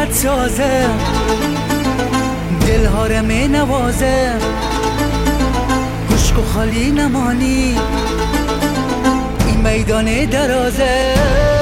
خط سازه، دلها رو می نوازه، خشک و خالی نمانی این میدان درازه.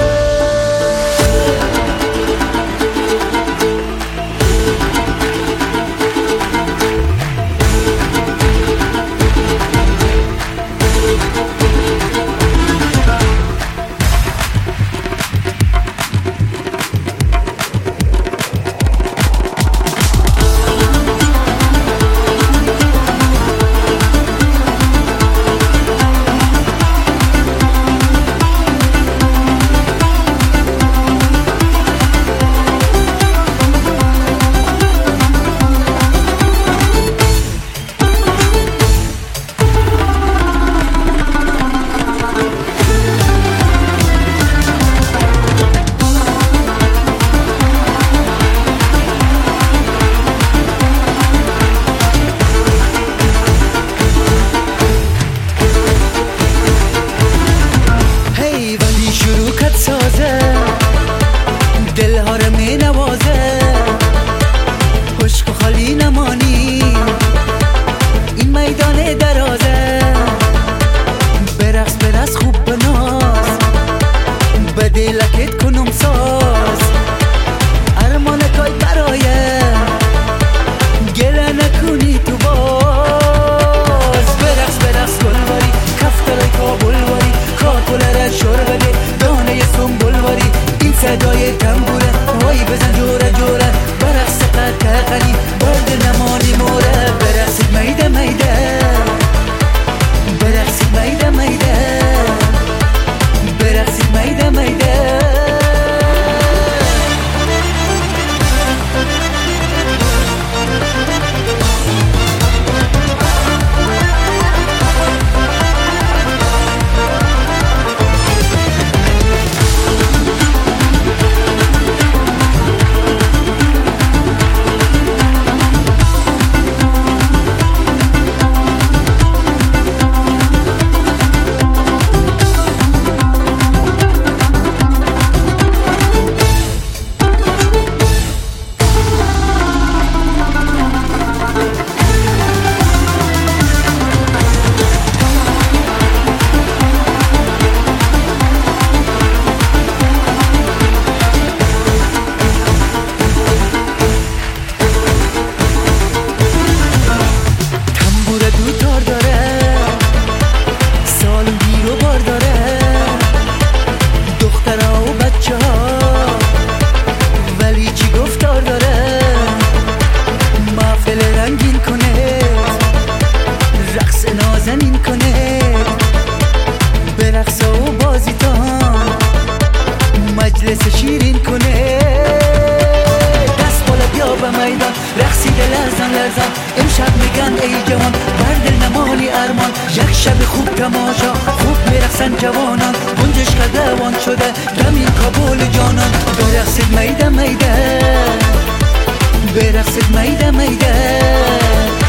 دلها رو می نوازه، خشک و خالی نمانی این میدان درازه. برقص برقص خوب بناز، به دلکت کنم ساز، ارمانکای برایه گله نکنی تو باز. برقص برقص گلواری، کفترای کابل واری، کاکلره شربده دانه سنبول واری، این صدای تنبوره وای بزن جوره جوره، برقص قطعی برد نمانی موره. برقصید میده میده، برقصید میده میده، برقصید میده میده. مجلس شیرین کنه، دست بالا بیا به میدان، رقصیده لرزان لرزان امشب میگن ای جوان، برد نمانی ارمان، یک شب خوب تماشا، خوب میرقصن جوانان، گنجش قدوان شده دمی کابل جانان. برقصید میده میده، برقصید میده میده.